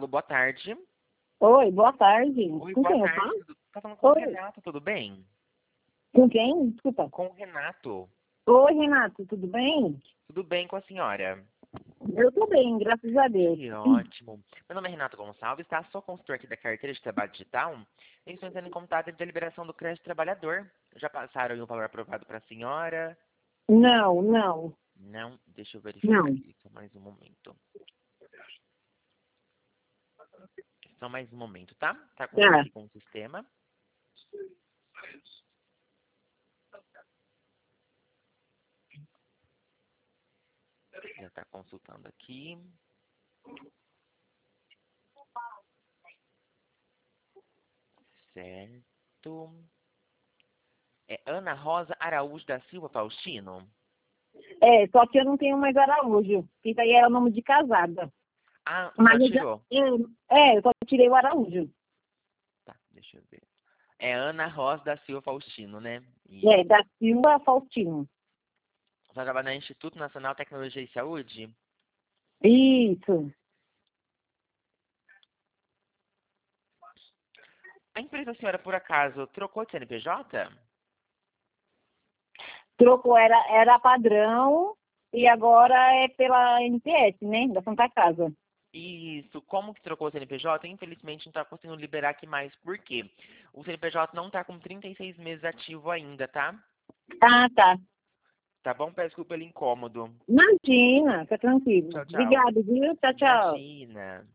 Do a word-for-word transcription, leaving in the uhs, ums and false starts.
Alô, boa tarde. Oi, boa tarde. Oi, Com boa quem eu tarde. falo? Tudo- Tá falando com o Oi. Renato, tudo bem? Com quem? Desculpa. Com o Renato. Oi, Renato, tudo bem? Tudo bem com a senhora? Eu tô bem, graças a Deus. Que ótimo. Meu nome é Renato Gonçalves, tá? Sou consultor aqui da carteira de trabalho digital. E estou entrando em contato de deliberação do crédito trabalhador. Já passaram aí o valor aprovado para a senhora? Não, não, Não? Deixa eu verificar não. aqui. Só mais um momento. Só mais um momento, tá? Tá acontecendo Tá. aqui com o sistema. Já tá consultando aqui. Certo. É Ana Rosa Araújo da Silva Faustino? É, só que eu não tenho mais Araújo. Isso aí é o nome de casada. Ah, só Mas eu já. tirou. eu- é, eu só tirei o Araújo. Tá, deixa eu ver. É Ana Rosa da Silva Faustino, né? É, Isso. da Silva Faustino. Você trabalha no Instituto Nacional de Tecnologia e Saúde? Isso. A empresa da senhora, por acaso, trocou de C N P J? Trocou, era, era padrão e agora é pela N P S, né? Da Santa Casa. Isso. Como que trocou o C N P J? Infelizmente não está conseguindo liberar aqui mais. Por quê? O C N P J não está com trinta e seis meses ativo ainda, tá? Ah, tá. Tá bom? Peço desculpa pelo incômodo. Imagina, fica tranquilo. Tchau, tchau. Obrigada, viu? Tchau, tchau. Imagina.